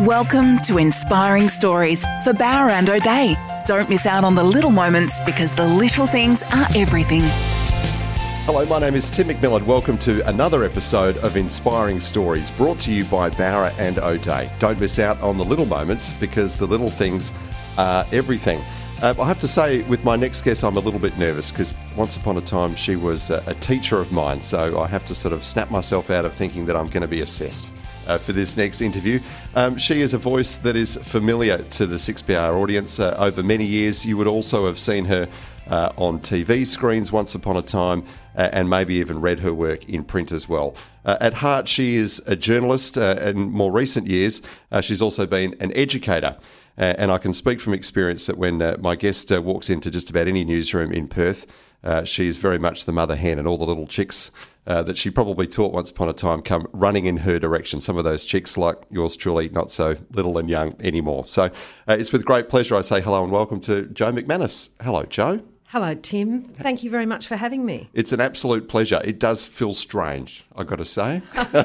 Welcome to Inspiring Stories for Bauer and O'Day. Don't miss out on the little moments because the little things are everything. Hello, my name is Tim McMillan. Welcome to another episode of Inspiring Stories brought to you by Bauer and O'Day. Don't miss out on the little moments because the little things are everything. I have to say, with my next guest, I'm a little bit nervous because once upon a time she was a teacher of mine, so I have to sort of snap myself out of thinking that I'm going to be assessed for this next interview. She is a voice that is familiar to the 6PR audience. Over many years, you would also have seen her on TV screens once upon a time and maybe even read her work in print as well. At heart, she is a journalist. In more recent years, she's also been an educator. And I can speak from experience that when my guest walks into just about any newsroom in Perth, she's very much the mother hen, and all the little chicks that she probably taught once upon a time come running in her direction. Some of those chicks, like yours truly, not so little and young anymore. So it's with great pleasure I say hello and welcome to Jo McManus. Hello, Jo. Hello, Tim. Thank you very much for having me. It's an absolute pleasure. It does feel strange, I've got to say,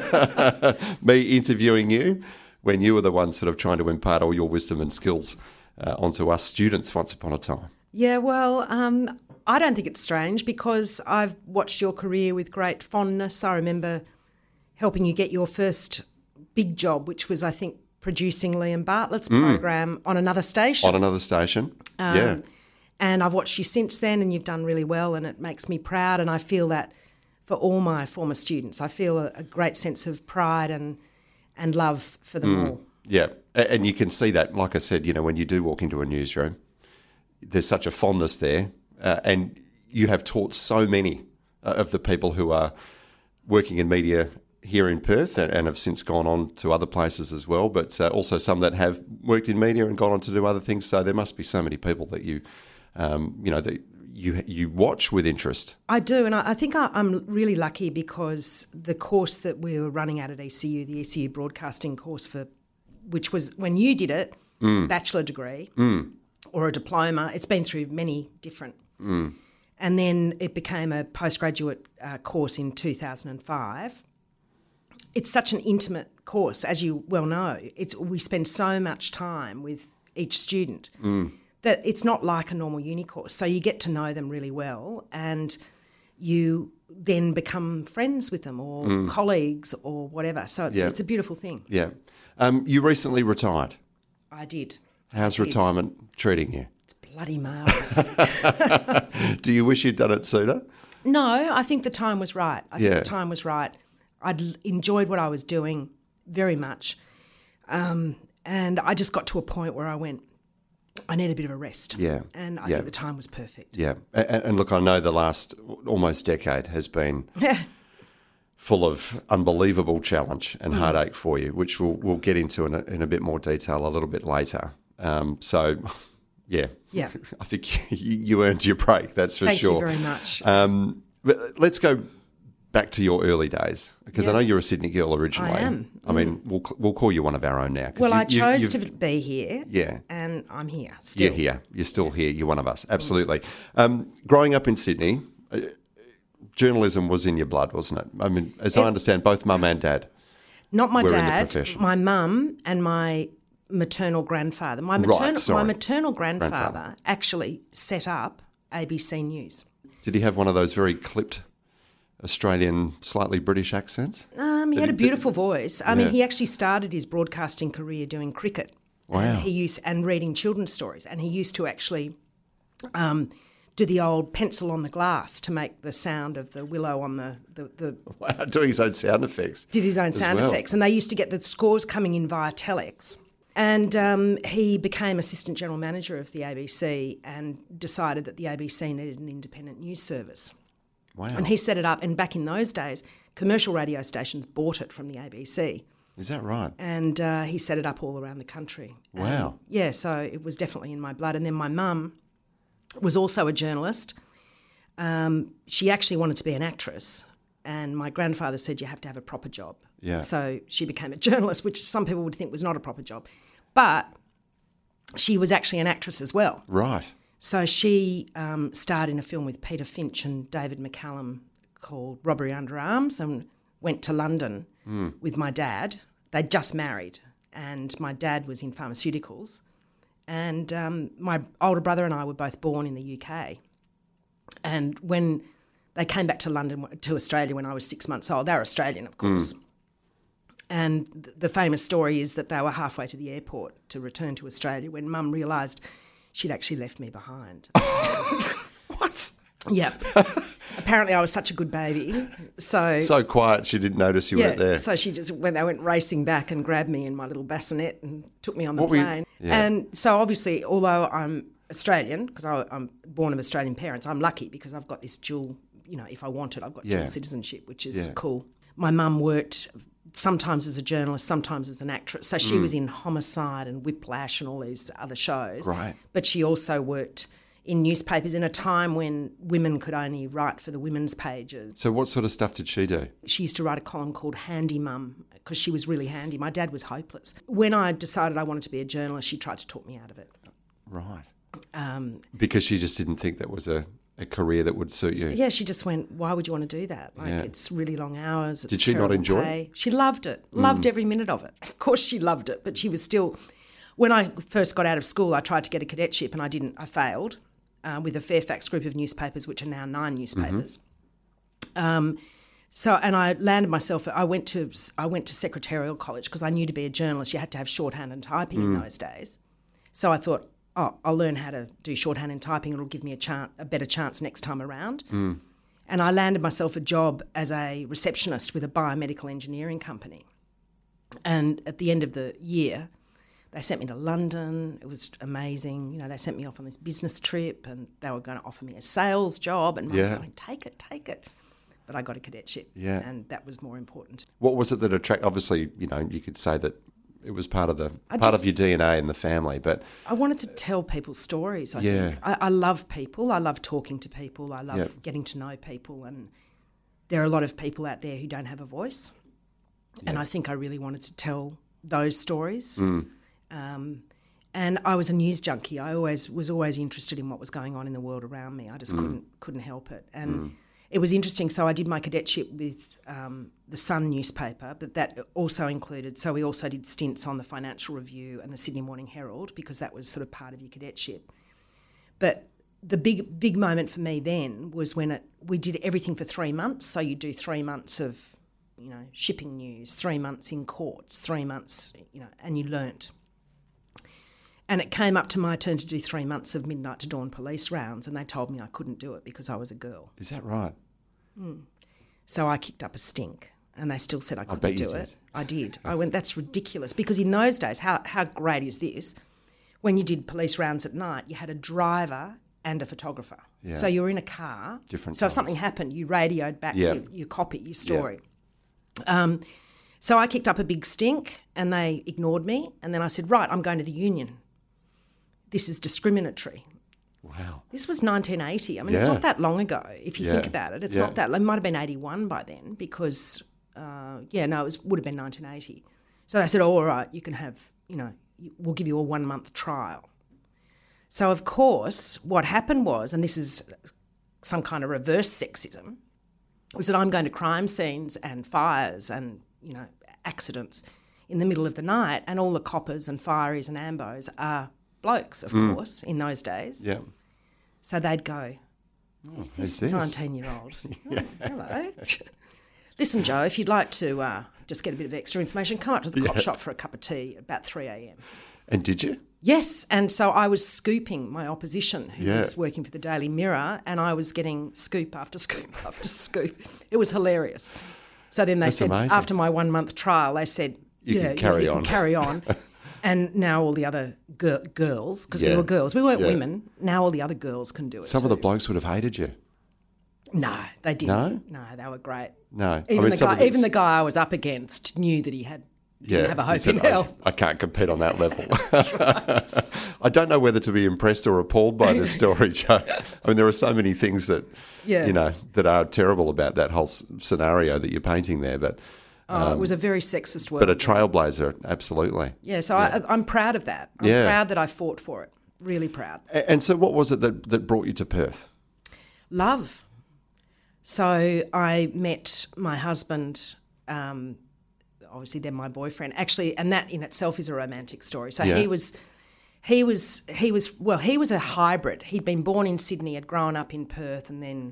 me interviewing you when you were the one sort of trying to impart all your wisdom and skills onto us students once upon a time. Yeah, well, I don't think it's strange because I've watched your career with great fondness. I remember helping you get your first big job, which was, I think, producing Liam Bartlett's program on another station. On another station, yeah. And I've watched you since then, and you've done really well, and it makes me proud. And I feel that for all my former students, I feel a great sense of pride and love for them all. Yeah, and you can see that, like I said, you know, when you do walk into a newsroom, there's such a fondness there, and you have taught so many of the people who are working in media here in Perth and have since gone on to other places as well, but also some that have worked in media and gone on to do other things. So there must be so many people that you watch with interest. I do, and I think I'm really lucky because the course that we were running at ECU, the ECU broadcasting course, which was when you did it, bachelor degree or a diploma, it's been through many different. And then it became a postgraduate course in 2005. It's such an intimate course, as you well know. We spend so much time with each student that it's not like a normal uni course. So you get to know them really well and you then become friends with them or colleagues or whatever. So it's a beautiful thing. Yeah. You recently retired. I did. How's retirement treating you? It's bloody marvellous. Do you wish you'd done it sooner? No, I think the time was right. I think the time was right. I'd enjoyed what I was doing very much. And I just got to a point where I went, I need a bit of a rest. Yeah. And I think the time was perfect. Yeah. And look, I know the last almost decade has been full of unbelievable challenge and heartache for you, which we'll get into in a bit more detail a little bit later. So, yeah. I think you earned your break, that's for sure. Thank you very much. But let's go back to your early days, because I know you're a Sydney girl originally. I am. I mean, we'll call you one of our own now. Well, I chose to be here, and I'm here still. You're here. You're still here. You're one of us. Absolutely. Growing up in Sydney, journalism was in your blood, wasn't it? I mean, as I understand, both mum and dad Not my were in the dad, profession. my mum and my maternal grandfather. My maternal grandfather actually set up ABC News. Did he have one of those very clipped Australian, slightly British accents? He had a beautiful voice. I mean, he actually started his broadcasting career doing cricket. Wow. And reading children's stories. And he used to actually do the old pencil on the glass to make the sound of the willow on the Wow, doing his own sound effects. Did his own sound effects. And they used to get the scores coming in via telex. And he became assistant general manager of the ABC and decided that the ABC needed an independent news service. Wow. And he set it up, and back in those days, commercial radio stations bought it from the ABC. Is that right? And he set it up all around the country. Wow. So it was definitely in my blood. And then my mum was also a journalist. She actually wanted to be an actress, and my grandfather said you have to have a proper job. Yeah. So she became a journalist, which some people would think was not a proper job. But she was actually an actress as well. Right. So she starred in a film with Peter Finch and David McCallum called Robbery Under Arms, and went to London with my dad. They'd just married, and my dad was in pharmaceuticals. And my older brother and I were both born in the UK. And when they came back to Australia when I was 6 months old, they were Australian, of course. And the famous story is that they were halfway to the airport to return to Australia when Mum realised she'd actually left me behind. What? Yeah. Apparently I was such a good baby. So quiet she didn't notice you weren't there. So she just, when they went racing back and grabbed me in my little bassinet and took me on the plane. And so obviously, although I'm Australian, because I'm born of Australian parents, I'm lucky because I've got this dual, if I wanted, I've got dual citizenship, which is cool. My mum worked sometimes as a journalist, sometimes as an actress. So she was in Homicide and Whiplash and all these other shows. Right. But she also worked in newspapers in a time when women could only write for the women's pages. So what sort of stuff did she do? She used to write a column called Handy Mum because she was really handy. My dad was hopeless. When I decided I wanted to be a journalist, she tried to talk me out of it. Right. Because she just didn't think that was a career that would suit you. Yeah, she just went, why would you want to do that? It's really long hours. Did she not enjoy it? She loved it, loved every minute of it. Of course she loved it, but she was still... When I first got out of school, I tried to get a cadetship and I failed. With a Fairfax group of newspapers, which are now 9 newspapers. And I landed myself. I went to secretarial college because I knew to be a journalist you had to have shorthand and typing in those days. So I thought, I'll learn how to do shorthand and typing. It'll give me a better chance next time around. And I landed myself a job as a receptionist with a biomedical engineering company. And at the end of the year, they sent me to London. It was amazing. They sent me off on this business trip and they were going to offer me a sales job and I was going, take it. But I got a cadetship and that was more important. What was it that attracted? Obviously, you could say that it was part of your DNA in the family, but... I wanted to tell people stories, I think. I love people. I love talking to people. I love getting to know people, and there are a lot of people out there who don't have a voice. And I think I really wanted to tell those stories. And I was a news junkie. I was always interested in what was going on in the world around me. I just couldn't help it. And it was interesting. So I did my cadetship with the Sun newspaper, but that also included, so we also did stints on the Financial Review and the Sydney Morning Herald because that was sort of part of your cadetship. But the big moment for me then was when we did everything for 3 months. So you do 3 months of, shipping news, 3 months in courts, 3 months, and you learnt. And it came up to my turn to do 3 months of midnight to dawn police rounds and they told me I couldn't do it because I was a girl. Is that right? So I kicked up a stink and they still said I couldn't do it. Did. I did. I went, that's ridiculous because in those days, how great is this? When you did police rounds at night, you had a driver and a photographer. Yeah. So you were in a car. Different So times. if something happened, you radioed back your copy, your story. Yeah. So I kicked up a big stink and they ignored me and then I said, right, I'm going to the union. This is discriminatory. Wow. This was 1980. I mean, it's not that long ago if you think about it. It's not that. It might have been 81 by then because, would have been 1980. So they said, all right, you can have, we'll give you a 1 month trial. So, of course, what happened was, and this is some kind of reverse sexism, was that I'm going to crime scenes and fires and, accidents in the middle of the night and all the coppers and fireys and ambos are blokes, of course, in those days. Yeah. So they'd go, who's this 19-year-old? Hello. Listen, Joe, if you'd like to just get a bit of extra information, come up to the cop shop for a cup of tea at about 3 a.m. And did you? Yes, and so I was scooping my opposition who was working for the Daily Mirror and I was getting scoop after scoop after scoop. It was hilarious. So then they said, amazing. After my 1 month trial, they said, you can carry on. And now all the other girls, because we were girls, we weren't women, now all the other girls can do it Some of the blokes would have hated you. No, they didn't. No? No, they were great. No. Even the guy I was up against knew that he didn't have a hope in hell. I can't compete on that level. That's right. I don't know whether to be impressed or appalled by this story, Joe. I mean, there are so many things that, that are terrible about that whole scenario that you're painting there, but... it was a very sexist world. But a trailblazer, absolutely. Yeah, so I'm proud of that. I'm proud that I fought for it. Really proud. And so what was it that brought you to Perth? Love. So I met my husband obviously then my boyfriend. Actually, and that in itself is a romantic story. So Yeah. he was a hybrid. He'd been born in Sydney, had grown up in Perth, and then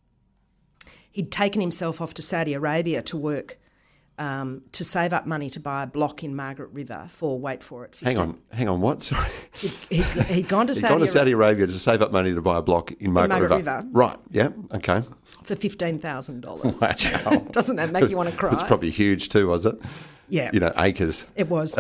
he'd taken himself off to Saudi Arabia to work to save up money to buy a block in Margaret River for, wait for it, 15. Hang on, what? Sorry. He'd gone to Saudi Arabia to save up money to buy a block in Margaret River. Right, yeah, okay. for $15,000. Wow. Doesn't that make you want to cry? It was probably huge too, was it? Yeah. You know, acres. It was.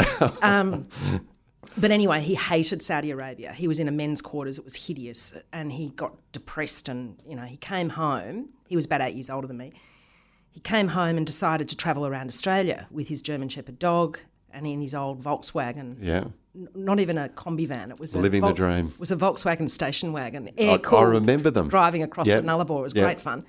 But anyway, he hated Saudi Arabia. He was in a men's quarters. It was hideous. And he got depressed and, he came home. He was about 8 years older than me. He came home and decided to travel around Australia with his German Shepherd dog and in his old Volkswagen. Yeah. Not even a combi van. It was Living the dream. It was a Volkswagen station wagon. I remember them. Driving across the Nullarbor. It was great fun.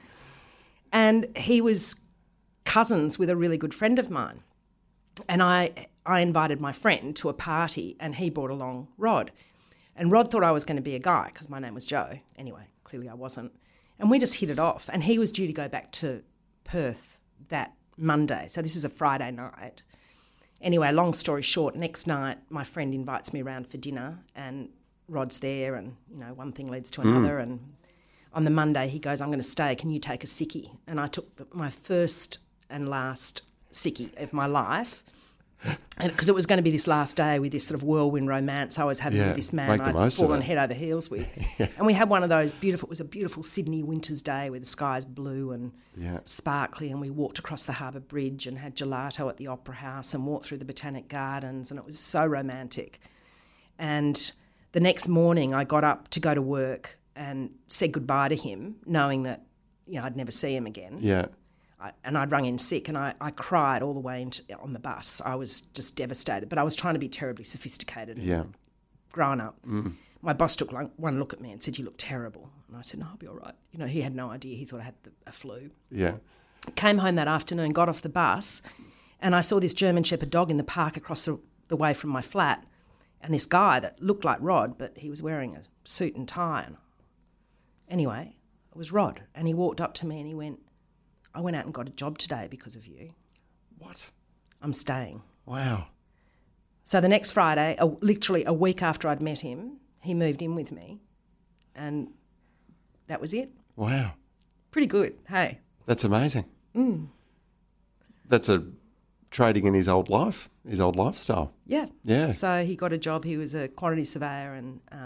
And he was cousins with a really good friend of mine. And I invited my friend to a party and he brought along Rod. And Rod thought I was going to be a guy because my name was Joe. Anyway, clearly I wasn't. And we just hit it off. And he was due to go back to Perth that Monday. So this is a Friday night. Anyway, long story short, next night my friend invites me around for dinner and Rod's there and, one thing leads to another. And on the Monday he goes, I'm going to stay. Can you take a sickie? And I took my first and last sickie of my life. And because it was going to be this last day with this sort of whirlwind romance I was having with this man I'd fallen head over heels with. And we had one of those it was a beautiful Sydney winter's day where the sky's blue and sparkly, and we walked across the Harbour Bridge and had gelato at the Opera House and walked through the Botanic Gardens, and it was so romantic. And the next morning I got up to go to work and said goodbye to him, knowing that, I'd never see him again. Yeah. And I'd rung in sick and I cried all the way on the bus. I was just devastated, but I was trying to be terribly sophisticated and grown up. My boss took one look at me and said, you look terrible. And I said, no, I'll be all right. He had no idea. He thought I had a flu. Yeah. Came home that afternoon, got off the bus, and I saw this German Shepherd dog in the park across the way from my flat, and this guy that looked like Rod, but he was wearing a suit and tie. And anyway, it was Rod, and he walked up to me and he went, I went out and got a job today because of you. What? I'm staying. Wow. So the next Friday, literally a week after I'd met him, he moved in with me and that was it. Wow. Pretty good, hey. That's amazing. That's a trading in his old life, his old lifestyle. Yeah. Yeah. So he got a job. He was a quantity surveyor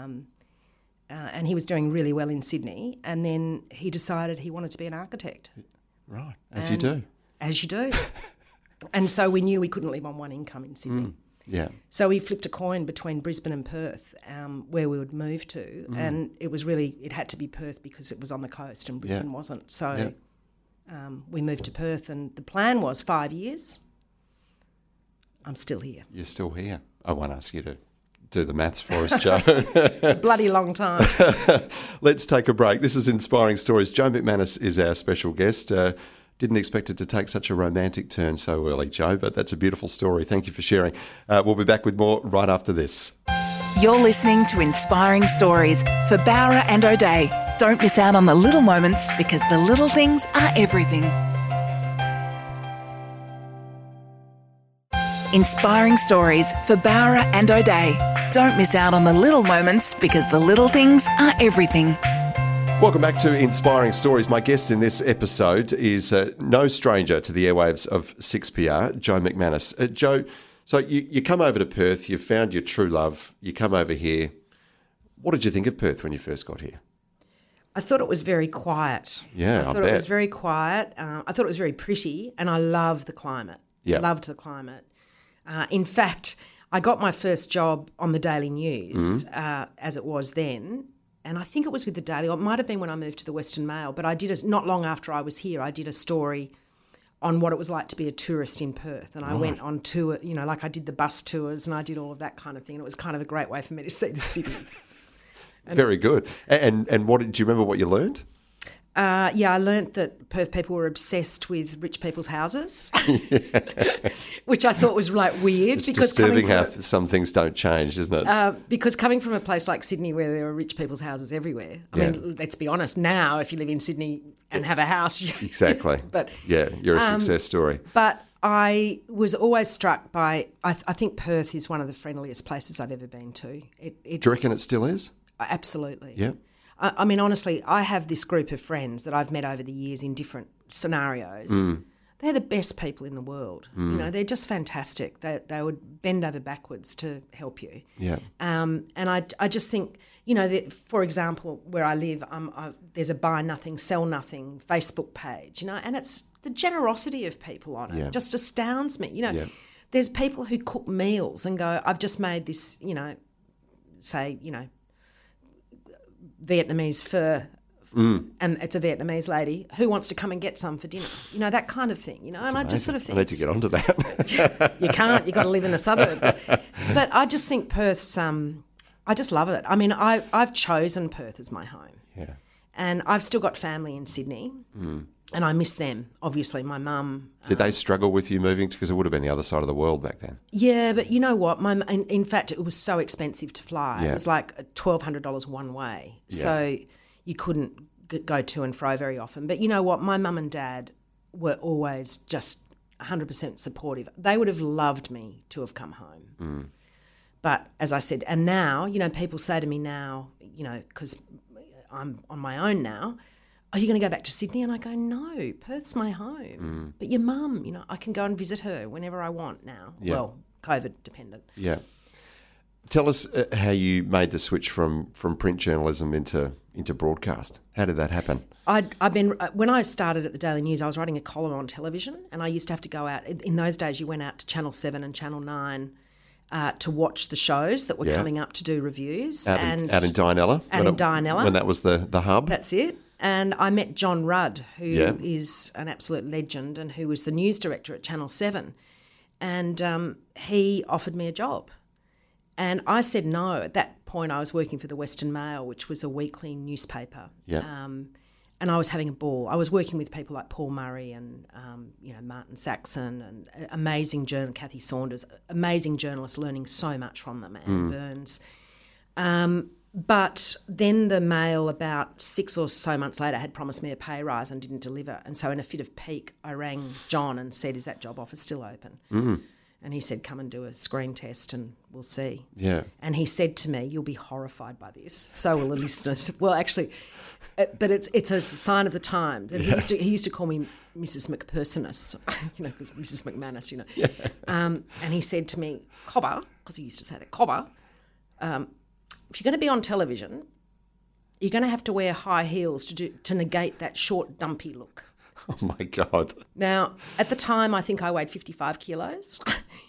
and he was doing really well in Sydney, and then he decided he wanted to be an architect. Right, as you do. As you do. And so we knew we couldn't live on one income in Sydney. Yeah. So we flipped a coin between Brisbane and Perth, where we would move to, and it had to be Perth because it was on the coast and Brisbane wasn't. So we moved to Perth, and the plan was 5 years. I'm still here. You're still here. I won't ask you to do the maths for us, Joe. It's a bloody long time. Let's take a break. This is Inspiring Stories. Joe McManus is our special guest. Didn't expect it to take such a romantic turn so early, Joe, but that's a beautiful story. Thank you for sharing. We'll be back with more right after this. You're listening to Inspiring Stories for Bowra and O'Dea. Don't miss out on the little moments because the little things are everything. Inspiring Stories for Bowra and O'Dea. Don't miss out on the little moments because the little things are everything. Welcome back to Inspiring Stories. My guest in this episode is no stranger to the airwaves of 6PR, Joe McManus. Joe, so you come over to Perth, you've found your true love, you come over here. What did you think of Perth when you first got here? I thought it was very quiet. Yeah, I thought it was very quiet. I thought it was very pretty, and I love the climate. Yeah. Loved the climate. In fact, I got my first job on the Daily News, as it was then, and I think it was with the Daily, or it might have been when I moved to the Western Mail, but not long after I was here, I did a story on what it was like to be a tourist in Perth, and I went on tour, like I did the bus tours and I did all of that kind of thing, and it was kind of a great way for me to see the city. Very good. And what do you remember what you learned? I learnt that Perth people were obsessed with rich people's houses, which I thought was weird. It's because disturbing how some things don't change, isn't it? Because coming from a place like Sydney where there are rich people's houses everywhere, I mean, let's be honest, now if you live in Sydney and have a house... Exactly. But yeah, you're a success story. But I was always struck by, I think Perth is one of the friendliest places I've ever been to. Do you reckon it still is? Absolutely. Yeah. I mean, honestly, I have this group of friends that I've met over the years in different scenarios. They're the best people in the world. You know, they're just fantastic. They would bend over backwards to help you. Yeah. And I just think, you know, for example, where I live, there's a buy nothing, sell nothing Facebook page, you know, and it's the generosity of people on it just astounds me. You know, there's people who cook meals and go, I've just made this, you know, say, you know, Vietnamese pho, and it's a Vietnamese lady who wants to come and get some for dinner. You know, that kind of thing, you know. That's and amazing. I just sort of think... I need to get onto that. You can't. You've got to live in a suburb. But I just think Perth's... I just love it. I mean, I've chosen Perth as my home. Yeah. And I've still got family in Sydney. And I miss them, obviously. My mum... Did they struggle with you moving? Because it would have been the other side of the world back then. Yeah, but you know what? In fact, it was so expensive to fly. Yeah. It was like $1,200 one way. Yeah. So you couldn't go to and fro very often. But you know what? My mum and dad were always just 100% supportive. They would have loved me to have come home. But as I said, and now, you know, people say to me now, you know, because I'm on my own now, are you going to go back to Sydney? And I go, no, Perth's my home. But your mum, you know, I can go and visit her whenever I want now. Yeah. Well, COVID dependent. Yeah. Tell us how you made the switch from print journalism into broadcast. How did that happen? When I started at the Daily News, I was writing a column on television, and I used to have to go out. In those days, you went out to Channel 7 and Channel 9 to watch the shows that were coming up to do reviews. Out in Dianella? When that was the hub? That's it. And I met John Rudd, who is an absolute legend and who was the news director at Channel 7. And he offered me a job. And I said no. At that point, I was working for the Western Mail, which was a weekly newspaper. Yeah. And I was having a ball. I was working with people like Paul Murray and, you know, Martin Saxon and amazing journalist, Kathy Saunders, amazing journalists, learning so much from them, Anne Burns. But then the Mail, about 6 or so months later, had promised me a pay rise and didn't deliver. And so in a fit of pique, I rang John and said, is that job offer still open? And he said, come and do a screen test and we'll see. Yeah. And he said to me, you'll be horrified by this. So will the listeners. Well, actually, but it's a sign of the times. And he used to call me Mrs. McPersonus, you know, because Mrs. McManus, you know. Yeah. And he said to me, Cobber, because he used to say that, Cobber, if you're going to be on television, you're going to have to wear high heels to negate that short, dumpy look. Oh, my God. Now, at the time, I think I weighed 55 kilos.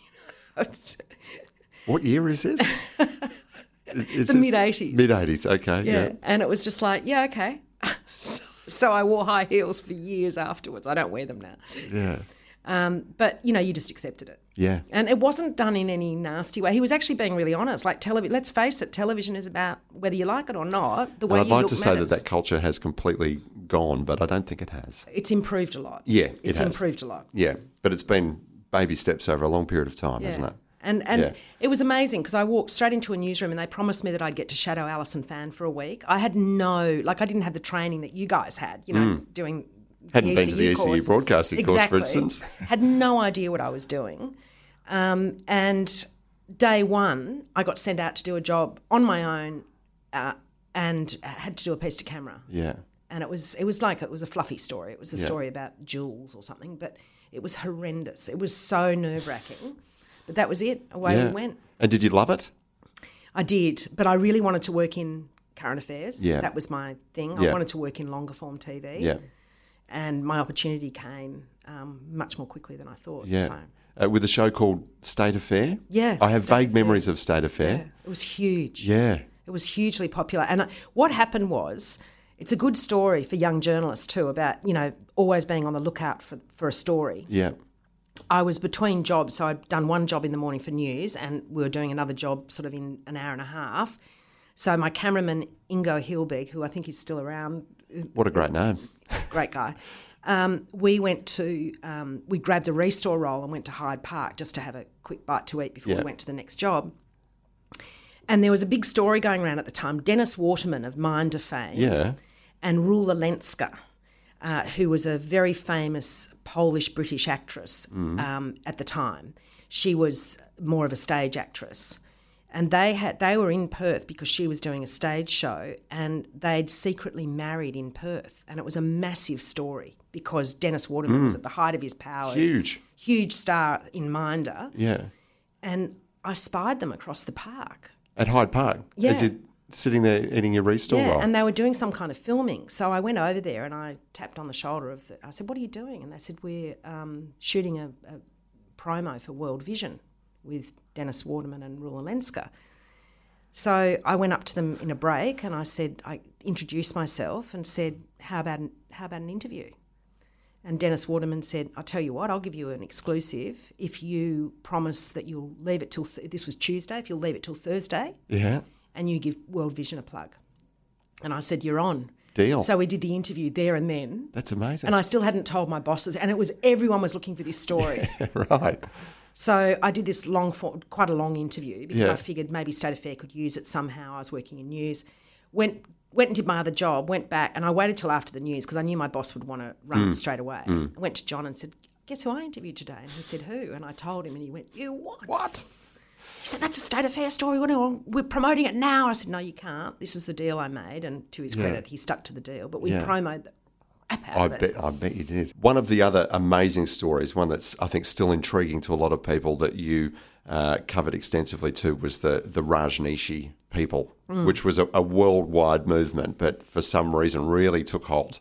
What year is this? The mid-'80s. Mid-'80s, okay. Yeah, and it was just like, yeah, okay. So I wore high heels for years afterwards. I don't wear them now. Yeah. But, you know, you just accepted it. Yeah. And it wasn't done in any nasty way. He was actually being really honest. Like, let's face it, television is about whether you like it or not, the way you look matters. I'd like to say that culture has completely gone, but I don't think it has. It's improved a lot. Yeah, it's improved a lot. Yeah, but it's been baby steps over a long period of time, hasn't it? And it was amazing because I walked straight into a newsroom and they promised me that I'd get to shadow Alison Fan for a week. I had I didn't have the training that you guys had, you know, doing Hadn't been to the ECU broadcasting course, for instance. Had no idea what I was doing. And day one, I got sent out to do a job on my own and had to do a piece to camera. Yeah. And it was a fluffy story. It was a story about Jules or something, but it was horrendous. It was so nerve-wracking. But that was it. Away we went. And did you love it? I did, but I really wanted to work in current affairs. Yeah. That was my thing. Yeah. I wanted to work in longer form TV. Yeah. And my opportunity came much more quickly than I thought. Yeah. So. With a show called State Affair? Yeah. I have vague memories of State Affair. Yeah. It was huge. Yeah. It was hugely popular. And what happened was, it's a good story for young journalists too about, you know, always being on the lookout for a story. Yeah. I was between jobs, so I'd done one job in the morning for news and we were doing another job sort of in an hour and a half. So my cameraman, Ingo Hilbig, who I think is still around. What a great name. Great guy. We grabbed a restore roll and went to Hyde Park just to have a quick bite to eat before we went to the next job. And there was a big story going around at the time. Dennis Waterman of Minder fame and Rula Lenska who was a very famous Polish-British actress at the time. She was more of a stage actress. And they were in Perth because she was doing a stage show, and they'd secretly married in Perth. And it was a massive story because Dennis Waterman was at the height of his powers. Huge star in Minder. Yeah. And I spied them across the park. At Hyde Park? Yeah. As you're sitting there eating your restore roll? And they were doing some kind of filming. So I went over there and I tapped on the shoulder I said, what are you doing? And they said, we're shooting a promo for World Vision with Dennis Waterman and Rula Lenska. So I went up to them in a break and I introduced myself and said, how about an interview? And Dennis Waterman said, I'll tell you what, I'll give you an exclusive if you promise that you'll leave it till, this was Tuesday, if you'll leave it till Thursday. Yeah. And you give World Vision a plug. And I said, you're on. Deal. So we did the interview there and then. That's amazing. And I still hadn't told my bosses, and everyone was looking for this story. Right. So I did this quite a long interview because Yeah. I figured maybe State Affair could use it somehow. I was working in news. Went and did my other job, went back, and I waited till after the news because I knew my boss would want to run it straight away. I went to John and said, guess who I interviewed today? And he said, who? And I told him, and he went, you what? What? He said, that's a State Affair story. We're promoting it now. I said, no, you can't. This is the deal I made. And to his credit, he stuck to the deal. But we promoted the crap out of it. I bet you did. One of the other amazing stories, one that's I think still intriguing to a lot of people that you covered extensively too, was the Rajneeshi people, which was a worldwide movement, but for some reason really took hold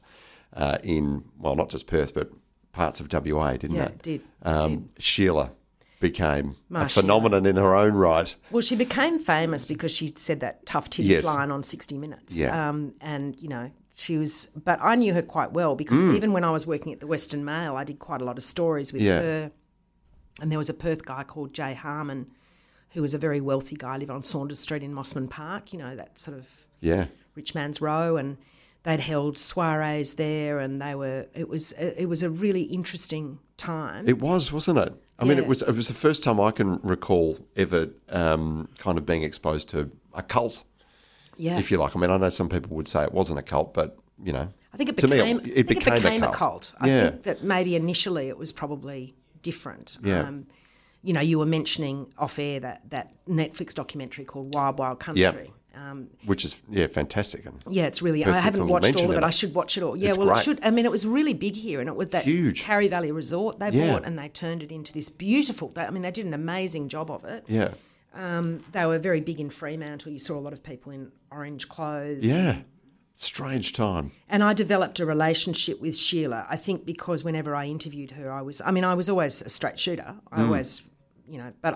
in, well, not just Perth, but parts of WA, didn't it? Yeah, it did. Sheila became a Sheila. phenomenon in her own right. Well, she became famous because she said that tough titties Yes. line on 60 Minutes. Yeah. And, you know, she was, but I knew her quite well because even when I was working at the Western Mail, I did quite a lot of stories with her. And there was a Perth guy called Jay Harmon, who was a very wealthy guy, lived on Saunders Street in Mossman Park, you know, that sort of rich man's row. And they'd held soirees there, and it was a really interesting time. It was, wasn't it? I mean, it was the first time I can recall ever kind of being exposed to a cult, if you like. I mean, I know some people would say it wasn't a cult, but, you know, I think it to became, me, it became a cult. I think that maybe initially it was probably different. Yeah. You know, you were mentioning off air that Netflix documentary called Wild Wild Country. Which is, fantastic. And yeah, it's really, Perth I gets haven't a little watched mention all of in it. it. I should watch it all. Yeah, It's well, great. it should. I mean, it was really big here, and it was that Huge. Carry Valley Resort they Yeah. bought, and they turned it into this beautiful, they did an amazing job of it. Yeah. They were very big in Fremantle. You saw a lot of people in orange clothes. Yeah. Strange time. And I developed a relationship with Sheila, I think because whenever I interviewed her, I was always a straight shooter. I always, but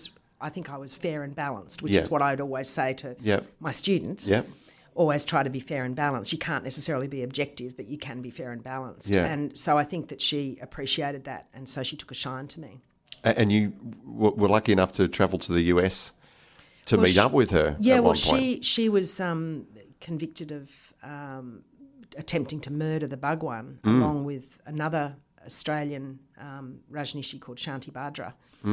I think I was fair and balanced, which is what I'd always say to my students. Yeah. Always try to be fair and balanced. You can't necessarily be objective, but you can be fair and balanced. Yeah. And so I think that she appreciated that, and so she took a shine to me. And you were lucky enough to travel to the US to meet up with her Yeah, at well, one point. she was convicted of attempting to murder the Bhagwan along with another Australian Rajneeshi called Shanti Badra.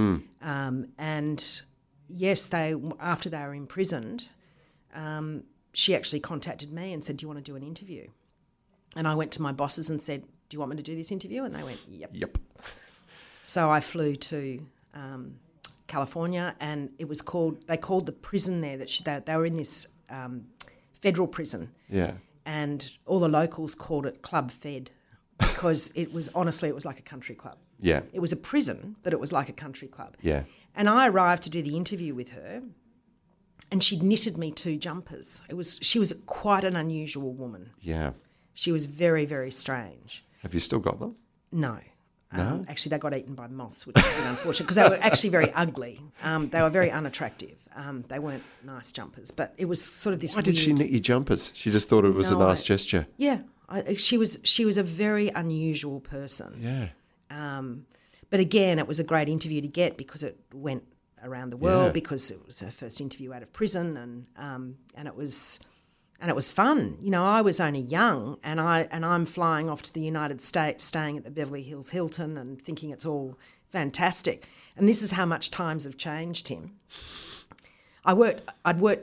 And yes, after they were imprisoned, she actually contacted me and said, do you want to do an interview? And I went to my bosses and said, do you want me to do this interview? And they went, yep. So I flew to California, and they called the prison there that they were in this federal prison. Yeah. And all the locals called it Club Fed because it was like a country club. Yeah. It was a prison, but it was like a country club. Yeah. And I arrived to do the interview with her, and she'd knitted me 2 jumpers. She was quite an unusual woman. Yeah. She was very, very strange. Have you still got them? No. No? Actually, they got eaten by moths, which is a bit unfortunate because they were actually very ugly. They were very unattractive. They weren't nice jumpers, but it was sort of this. Why did she knit you jumpers? She just thought it was a nice gesture. Yeah, she was a very unusual person. Yeah. But again, it was a great interview to get because it went around the world because it was her first interview out of prison, and it was fun. You know, I was only young, and I'm flying off to the United States, staying at the Beverly Hills Hilton, and thinking it's all fantastic. And this is how much times have changed, Tim. I'd worked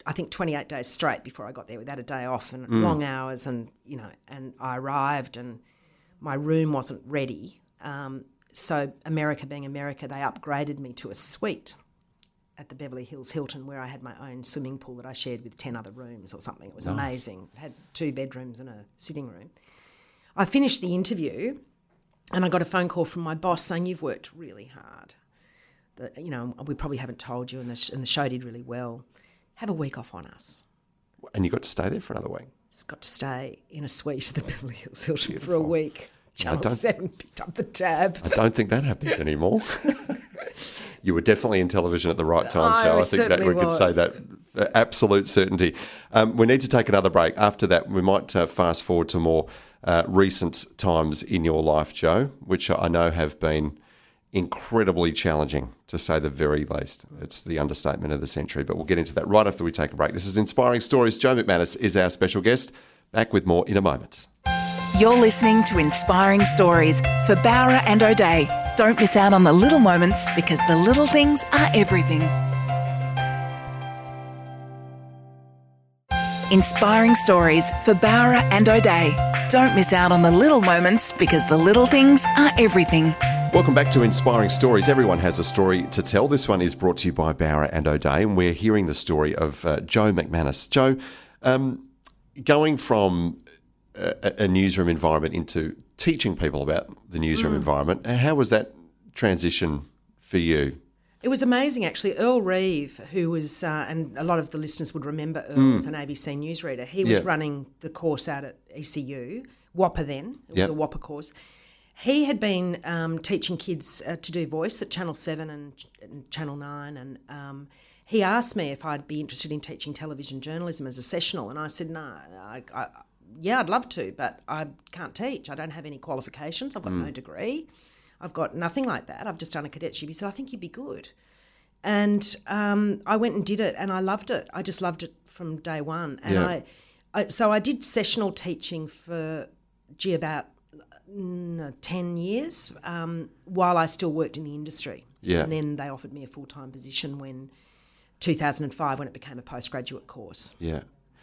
I think 28 days straight before I got there without a day off and long hours and I arrived and my room wasn't ready. So America being America, they upgraded me to a suite at the Beverly Hills Hilton where I had my own swimming pool that I shared with 10 other rooms or something. It was amazing. It had 2 bedrooms and a sitting room. I finished the interview and I got a phone call from my boss saying, "You've worked really hard. We probably haven't told you and the show did really well. Have a week off on us." And you got to stay there for another week? Just got to stay in a suite at the Beverly Hills Hilton for a week. Channel 7 picked up the tab. I don't think that happens anymore. You were definitely in television at the right time, Jo. I think that we could say that absolute certainty. We need to take another break. After that, we might fast forward to more recent times in your life, Jo, which I know have been incredibly challenging, to say the very least. It's the understatement of the century, but we'll get into that right after we take a break. This is Inspiring Stories. Jo McManus is our special guest. Back with more in a moment. You're listening to Inspiring Stories for Bowra and O'Dea. Don't miss out on the little moments because the little things are everything. Inspiring Stories for Bowra and O'Dea. Don't miss out on the little moments because the little things are everything. Welcome back to Inspiring Stories. Everyone has a story to tell. This one is brought to you by Bowra and O'Dea, and we're hearing the story of Jo McManus. Jo, going from a newsroom environment into teaching people about the newsroom environment, how was that transition for you? It was amazing, actually. Earl Reeve, who was, and a lot of the listeners would remember Earl as an ABC newsreader, he was running the course out at ECU, WAPA then. It was a WAPA course. He had been teaching kids to do voice at Channel 7 and Channel 9, and he asked me if I'd be interested in teaching television journalism as a sessional, and I said, no, I'd love to, but I can't teach. I don't have any qualifications. I've got no degree. I've got nothing like that. I've just done a cadetship. He said, I think you'd be good. And I went and did it, and I loved it. I just loved it from day one. And so I did sessional teaching for, about 10 years while I still worked in the industry. Yeah. And then they offered me a full-time position when 2005 when it became a postgraduate course. Yeah.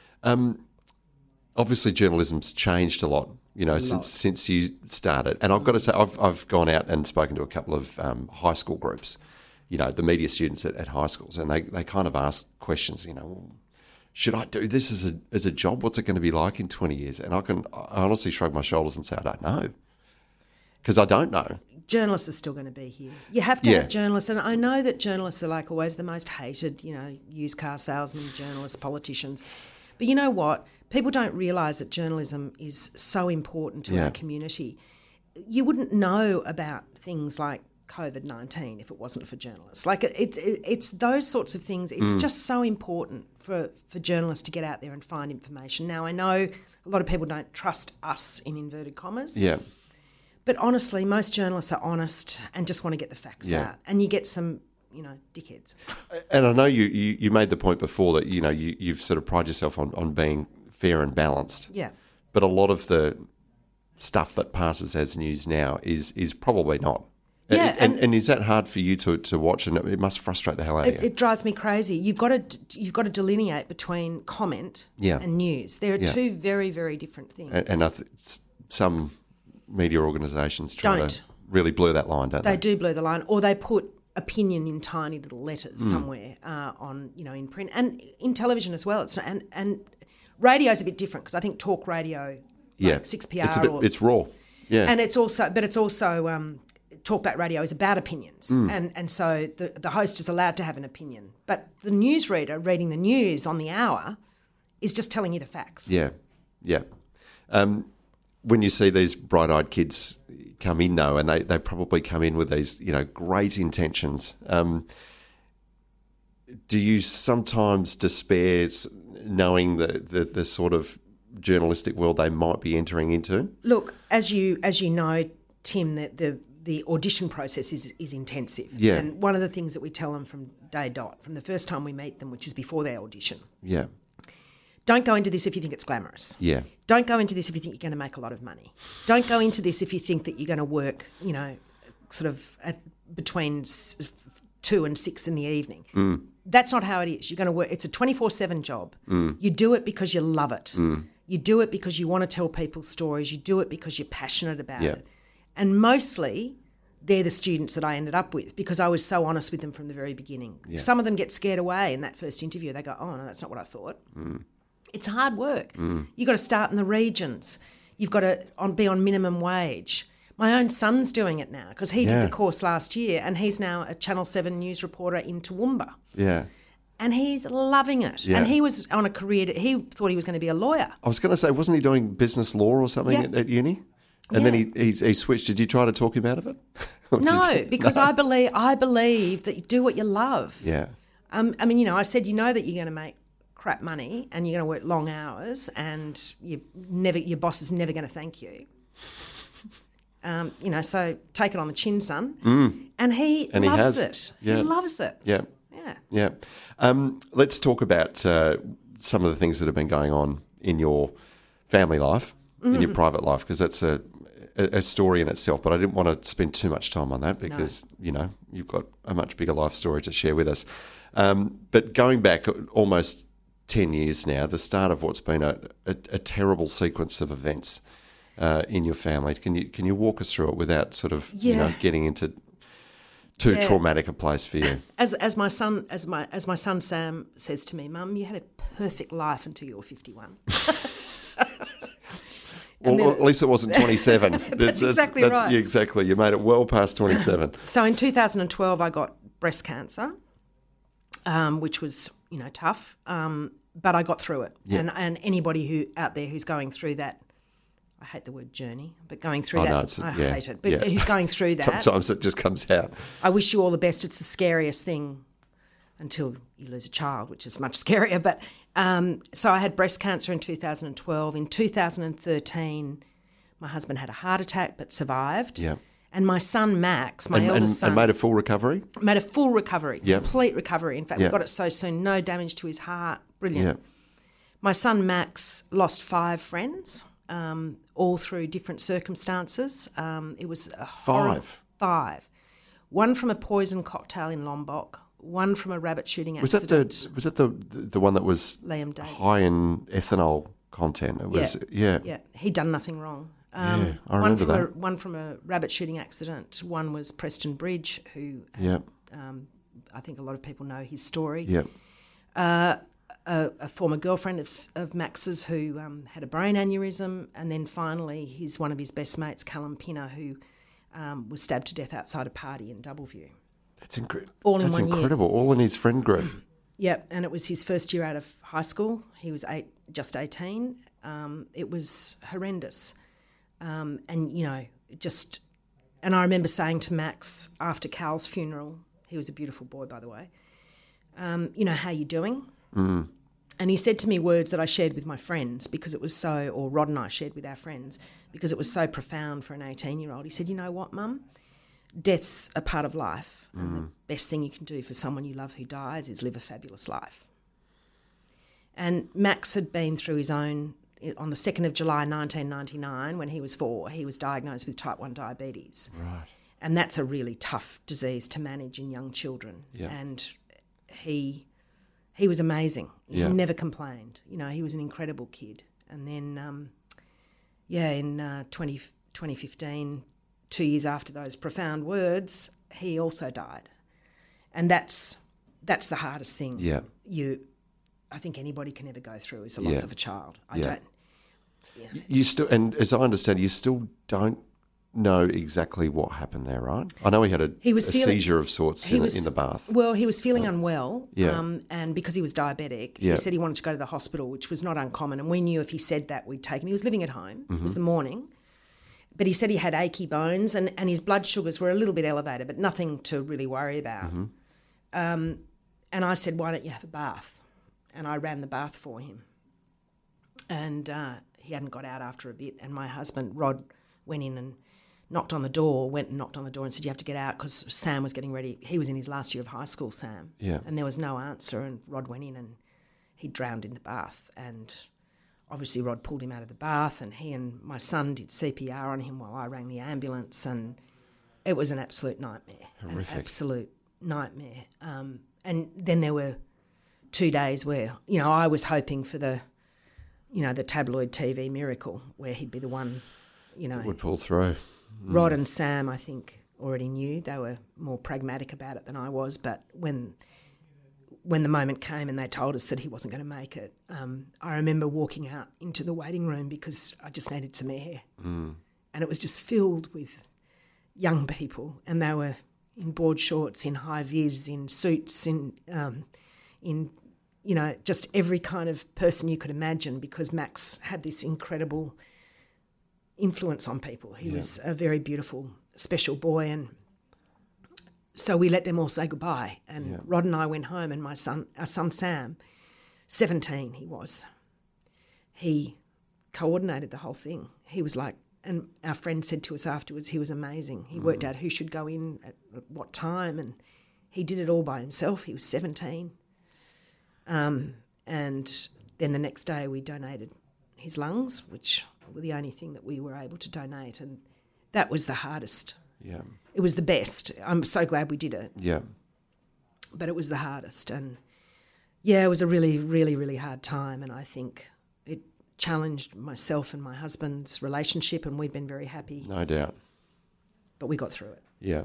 Obviously journalism's changed a lot, since you started. And I've got to say, I've gone out and spoken to a couple of high school groups, the media students at high schools, and they kind of ask questions, should I do this as a job? What's it going to be like in 20 years? And I honestly shrug my shoulders and say, I don't know, because I don't know. Journalists are still going to be here. You have to have journalists, and I know that journalists are like always the most hated, used car salesmen, journalists, politicians. But you know what? People don't realise that journalism is so important to our community. You wouldn't know about things like COVID-19 if it wasn't for journalists. Like it's those sorts of things. It's just so important for journalists to get out there and find information. Now, I know a lot of people don't trust us, in inverted commas. Yeah. But honestly, most journalists are honest and just want to get the facts out. And you get some dickheads. And I know you made the point before that, you've sort of prided yourself on being fair and balanced. Yeah. But a lot of the stuff that passes as news now is probably not. Yeah. And is that hard for you to watch? And it must frustrate the hell out of you. It drives me crazy. You've got to delineate between comment and news. There are two very, very different things. And some media organisations try to really blur that line, don't they? They do blur the line, or they put opinion in tiny little letters somewhere on in print and in television as well. And radio's a bit different because I think talk radio, like 6PR, it's raw, and it's also talkback radio is about opinions, and so the host is allowed to have an opinion, but the newsreader reading the news on the hour is just telling you the facts. Yeah. When you see these bright-eyed kids come in, though, and they probably come in with these, great intentions, do you sometimes despair knowing the sort of journalistic world they might be entering into? Look, as you know, Tim, the audition process is intensive. Yeah. And one of the things that we tell them from day dot, from the first time we meet them, which is before they audition. Yeah. Don't go into this if you think it's glamorous. Yeah. Don't go into this if you think you're going to make a lot of money. Don't go into this if you think that you're going to work, sort of between 2 and 6 in the evening. That's not how it is. You're going to work. It's a 24/7 job. You do it because you love it. You do it because you want to tell people stories. You do it because you're passionate about it. And mostly they're the students that I ended up with because I was so honest with them from the very beginning. Yeah. Some of them get scared away in that first interview. They go, oh, no, that's not what I thought. It's hard work. You've got to start in the regions. You've got to be on minimum wage. My own son's doing it now because he did the course last year and he's now a Channel 7 news reporter in Toowoomba. Yeah. And he's loving it. Yeah. And he was on a career, he thought he was going to be a lawyer. I was going to say, wasn't he doing business law or something at uni? And then he switched. Did you try to talk him out of it? No, because I believe that you do what you love. Yeah. I mean, I said, that you're going to make crap money and you're going to work long hours and your boss is never going to thank you. So take it on the chin, son. And he loves it. Yeah. He loves it. Yeah. Yeah. Let's talk about some of the things that have been going on in your family life, in your private life, because that's a story in itself. But I didn't want to spend too much time on that because, you've got a much bigger life story to share with us. But going back almost 10 years now, the start of what's been a terrible sequence of events in your family. Can you walk us through it without sort of getting into too traumatic a place for you? As my son Sam says to me, Mum, you had a perfect life until you were 51. Well, at least it wasn't 27. That's exactly right. Exactly. You made it well past 27. So in 2012, I got breast cancer, which was tough, but I got through it. Yeah. And anybody out there who's going through that. I hate the word journey, but going through that, I hate it. But who's going through that? Sometimes it just comes out. I wish you all the best. It's the scariest thing until you lose a child, which is much scarier. But so I had breast cancer in 2012. In 2013, my husband had a heart attack but survived. Yeah. And my son, Max, eldest son... And made a full recovery? Made a full recovery, complete recovery. In fact, we got it so soon, no damage to his heart. Brilliant. Yeah. My son, Max, lost 5 friends. All through different circumstances. It was a 5. 5. One from a poison cocktail in Lombok. One from a rabbit shooting accident. Was that the one that was Liam Davis. High in ethanol content? It was Yeah. He'd done nothing wrong. I remember that. One from a rabbit shooting accident. One was Preston Bridge, who I think a lot of people know his story. Yeah. A former girlfriend of Max's who had a brain aneurysm, and then finally one of his best mates, Callum Pinner, who was stabbed to death outside a party in Doubleview. That's incredible. All in 1 year. Incredible. All in his friend group. Yep, and it was his first year out of high school. He was just 18. It was horrendous, and I remember saying to Max after Cal's funeral, he was a beautiful boy, by the way. How you doing? Mm. And he said to me words that I shared with my friends because it was or Rod and I shared with our friends because it was so profound for an 18-year-old. He said, you know what, Mum? Death's a part of life. And the best thing you can do for someone you love who dies is live a fabulous life. And Max had been through his own, on the 2nd of July 1999, when he was 4, he was diagnosed with type 1 diabetes. Right. And that's a really tough disease to manage in young children. Yeah. And he was amazing. He never complained. He was an incredible kid. And then, in 2015, 2 years after those profound words, he also died. And that's the hardest thing. Yeah. I think anybody can ever go through is the loss of a child. I don't. Yeah. You still, and as I understand, you still don't know exactly what happened there, right? I know he had a seizure of sorts in the bath. Well, he was feeling unwell, and because he was diabetic, he said he wanted to go to the hospital, which was not uncommon, and we knew if he said that, we'd take him. He was living at home. Mm-hmm. It was the morning. But he said he had achy bones and his blood sugars were a little bit elevated, but nothing to really worry about. Mm-hmm. And I said, why don't you have a bath? And I ran the bath for him. And he hadn't got out after a bit, and my husband, Rod, went in and went and knocked on the door and said, you have to get out, because Sam was getting ready. He was in his last year of high school, Sam. Yeah. And there was no answer, and Rod went in and he drowned in the bath. And obviously Rod pulled him out of the bath, and he and my son did CPR on him while I rang the ambulance, and it was an absolute nightmare. Horrific. An absolute nightmare. And then there were 2 days where, I was hoping for the tabloid TV miracle where he'd be the one, It would pull through. Rod and Sam, I think, already knew. They were more pragmatic about it than I was. But when the moment came and they told us that he wasn't going to make it, I remember walking out into the waiting room because I just needed some air. And it was just filled with young people, and they were in board shorts, in high vis, in suits, in just every kind of person you could imagine, because Max had this incredible influence on people. He was a very beautiful, special boy, and so we let them all say goodbye. And Rod and I went home, and our son Sam, 17 he was, he coordinated the whole thing. He was like, and our friend said to us afterwards, he was amazing. He worked out who should go in at what time, and he did it all by himself. He was 17. And then the next day we donated his lungs, which were the only thing that we were able to donate, and that was the hardest. Yeah. It was the best. I'm so glad we did it. Yeah. But it was the hardest, and it was a really, really, really hard time, and I think it challenged myself and my husband's relationship, and we've been very happy. No doubt. But we got through it. Yeah.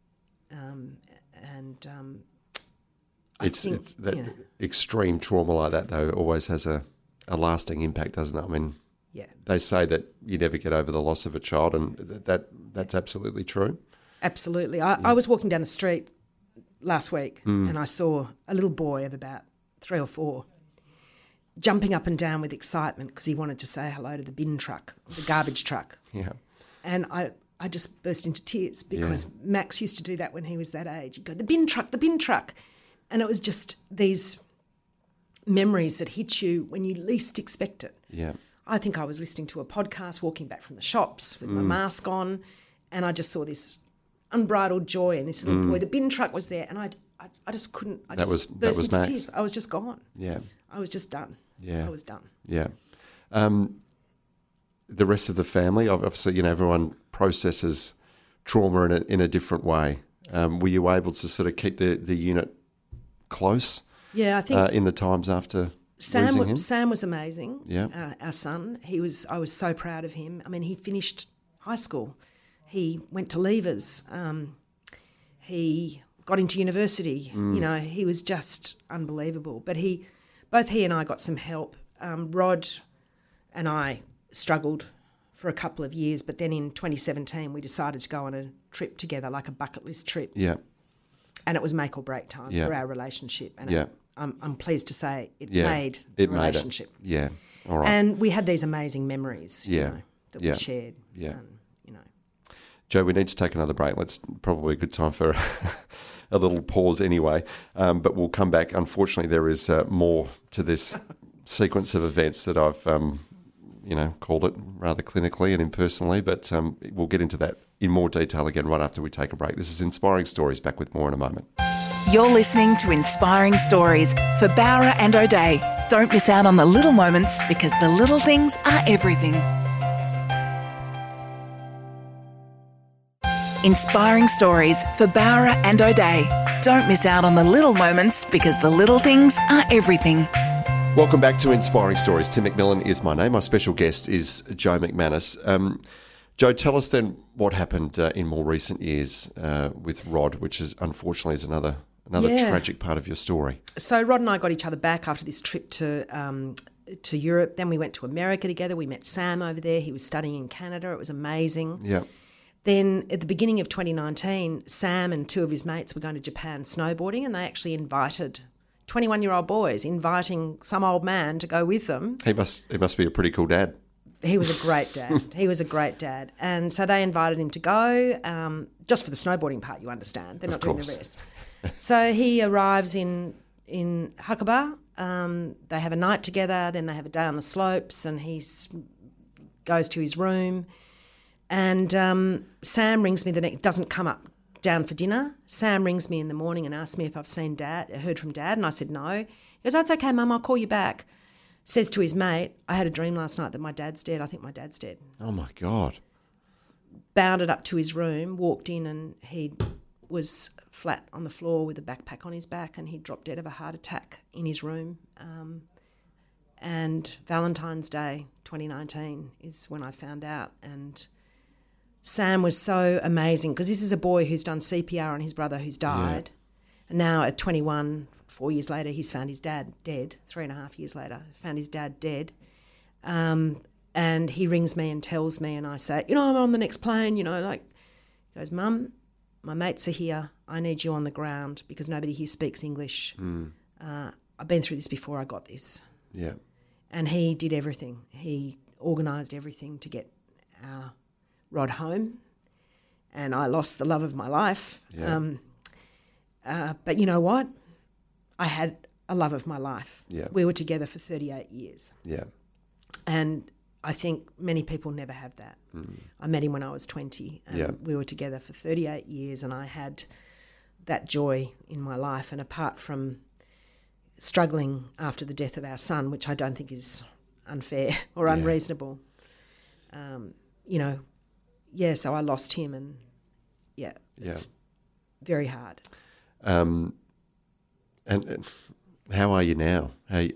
It's that extreme trauma like that, though, always has a lasting impact, doesn't it? I mean, they say that you never get over the loss of a child, and that's absolutely true. Absolutely. I was walking down the street last week and I saw a little boy of about 3 or 4 jumping up and down with excitement because he wanted to say hello to the bin truck, the garbage truck. Yeah. And I just burst into tears because Max used to do that when he was that age. He'd go, the bin truck, the bin truck. And it was just these memories that hit you when you least expect it. Yeah. I think I was listening to a podcast, walking back from the shops with my mask on, and I just saw this unbridled joy in this little boy. The bin truck was there, and I just couldn't. I just burst into Max. tears. I was just gone. Yeah. I was just done. Yeah. I was done. Yeah. The rest of the family, obviously, everyone processes trauma in a different way. Were you able to sort of keep the unit close? Yeah, I think in the times after losing him? Sam was amazing. Yeah. Our son. I was so proud of him. I mean, he finished high school. He went to Levers. He got into university. He was just unbelievable. But both he and I got some help. Rod and I struggled for a couple of years, but then in 2017 we decided to go on a trip together, like a bucket list trip. Yeah. And it was make or break time for our relationship. And I'm pleased to say it made the relationship. Yeah. All right. And we had these amazing memories, that we shared. Yeah. Joe, we need to take another break. It's probably a good time for a little pause anyway. But we'll come back. Unfortunately, there is more to this sequence of events that I've, called it rather clinically and impersonally. But we'll get into that in more detail again right after we take a break. This is Inspiring Stories. Back with more in a moment. You're listening to Inspiring Stories for Bowra and O'Dea. Don't miss out on the little moments, because the little things are everything. Inspiring Stories for Bowra and O'Dea. Don't miss out on the little moments, because the little things are everything. Welcome back to Inspiring Stories. Tim McMillan is my name. My special guest is Joe McManus. Joe, tell us then what happened in more recent years with Rod, which is unfortunately is another tragic part of your story. So Rod and I got each other back after this trip to Europe. Then we went to America together. We met Sam over there. He was studying in Canada. It was amazing. Yeah. Then at the beginning of 2019, Sam and 2 of his mates were going to Japan snowboarding, and they actually invited 21-year-old boys, inviting some old man to go with them. He must be a pretty cool dad. He was a great dad. And so they invited him to go, just for the snowboarding part, you understand. They're not doing the rest. So he arrives in Hakuba. They have a night together, then they have a day on the slopes, and he goes to his room. And Sam rings me doesn't come up down for dinner. Sam rings me in the morning and asks me if I've heard from Dad, and I said no. He goes, "Oh, it's okay, Mum, I'll call you back." Says to his mate, "I had a dream last night that my dad's dead. I think my dad's dead." Oh, my God. Bounded up to his room, walked in, and he'd was flat on the floor with a backpack on his back, and he dropped dead of a heart attack in his room. And Valentine's Day 2019 is when I found out. And Sam was so amazing, because this is a boy who's done CPR on his brother who's died. Yeah. And now at 21, 4 years later, he's found his dad dead. 3.5 years later, found his dad dead. And he rings me and tells me, and I say, I'm on the next plane, he goes, Mum, my mates are here. I need you on the ground because nobody here speaks English. I've been through this before I got this. Yeah. And he did everything. He organised everything to get Rod home, and I lost the love of my life. Yeah. But you know what? I had a love of my life. Yeah. We were together for 38 years. Yeah. And I think many people never have that. I met him when I was 20, and we were together for 38 years, and I had that joy in my life. And apart from struggling after the death of our son, which I don't think is unfair or unreasonable, so I lost him, and it's very hard. And how are you now?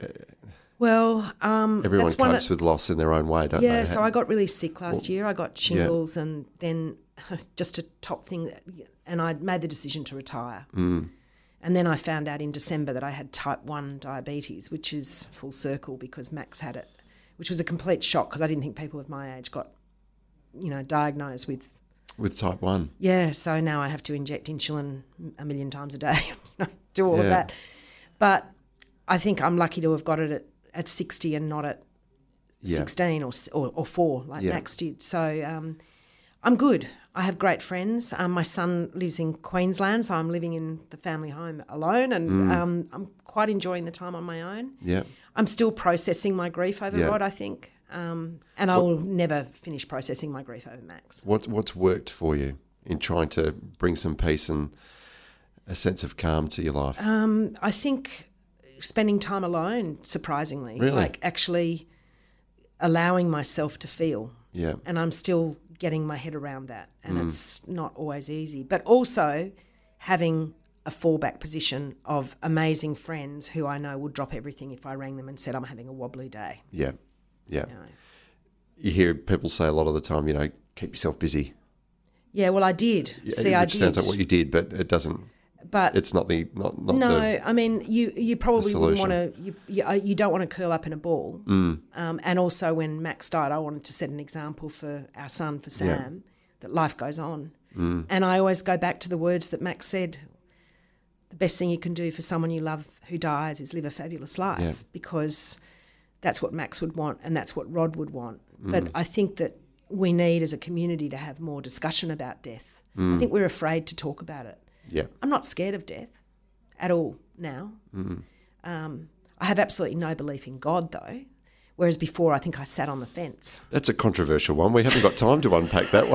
Well, everyone copes with loss in their own way, don't they? Yeah, so I got really sick last year. I got shingles, and then just a top thing, and I made the decision to retire. And then I found out in December that I had type 1 diabetes, which is full circle because Max had it, which was a complete shock because I didn't think people of my age got, diagnosed with type 1. Yeah, so now I have to inject insulin 1 million times a day, do all of that. But I think I'm lucky to have got it at 60 and not at 16 or 4 like Max did. So I'm good. I have great friends. My son lives in Queensland, so I'm living in the family home alone, and I'm quite enjoying the time on my own. Yeah, I'm still processing my grief over Rod, I think, and I will never finish processing my grief over Max. What's worked for you in trying to bring some peace and a sense of calm to your life? I think spending time alone, surprisingly. Really? Like actually allowing myself to feel. Yeah. And I'm still getting my head around that, and it's not always easy. But also having a fallback position of amazing friends who I know would drop everything if I rang them and said I'm having a wobbly day. Yeah, yeah. You hear people say a lot of the time, keep yourself busy. Yeah, well, I did. I did. Sounds like what you did, but it doesn't. But it's not the not no. The, I mean, you probably wouldn't want to. You don't want to curl up in a ball. And also, when Max died, I wanted to set an example for our son, for Sam, that life goes on. And I always go back to the words that Max said. The best thing you can do for someone you love who dies is live a fabulous life, because that's what Max would want, and that's what Rod would want. But I think that we need, as a community, to have more discussion about death. I think we're afraid to talk about it. Yeah, I'm not scared of death at all now. I have absolutely no belief in God, though, whereas before I think I sat on the fence. That's a controversial one. We haven't got time to unpack that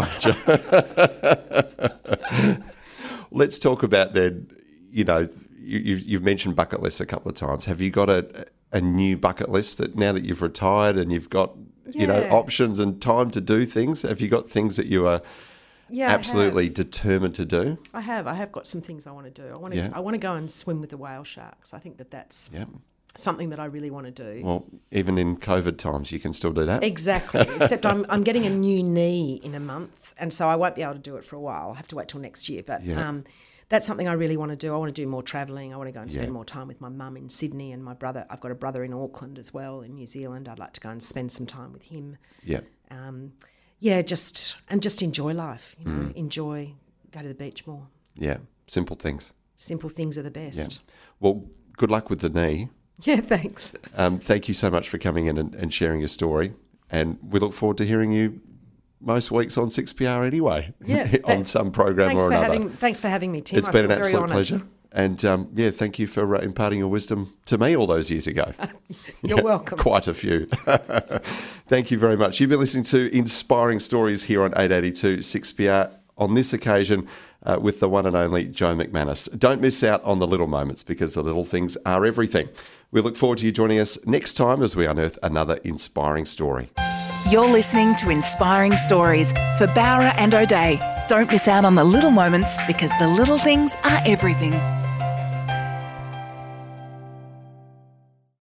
one. Let's talk about then, you've mentioned bucket lists a couple of times. Have you got a new bucket list that now that you've retired and you've got, options and time to do things? Have you got things that you are absolutely determined to do? I have got some things I want to do. I want to go and swim with the whale sharks. I think that's something that I really want to do. Well, even in COVID times, you can still do that. Exactly. Except I'm getting a new knee in a month, and so I won't be able to do it for a while. I'll have to wait till next year. But that's something I really want to do. I want to do more travelling. I want to go and spend more time with my mum in Sydney and my brother. I've got a brother in Auckland as well, in New Zealand. I'd like to go and spend some time with him. Yeah. Just enjoy life. Enjoy, go to the beach more. Yeah, simple things. Simple things are the best. Yeah. Well, good luck with the knee. Yeah, thanks. Thank you so much for coming in and sharing your story. And we look forward to hearing you most weeks on 6PR anyway. Yeah, on some program or another. Thanks for having me, Tim. It's been an absolute pleasure. And thank you for imparting your wisdom to me all those years ago. You're welcome. Quite a few. Thank you very much. You've been listening to Inspiring Stories here on 882 6PR, on this occasion with the one and only Joe McManus. Don't miss out on the little moments, because the little things are everything. We look forward to you joining us next time as we unearth another inspiring story. You're listening to Inspiring Stories for Bowra and O'Dea. Don't miss out on the little moments because the little things are everything.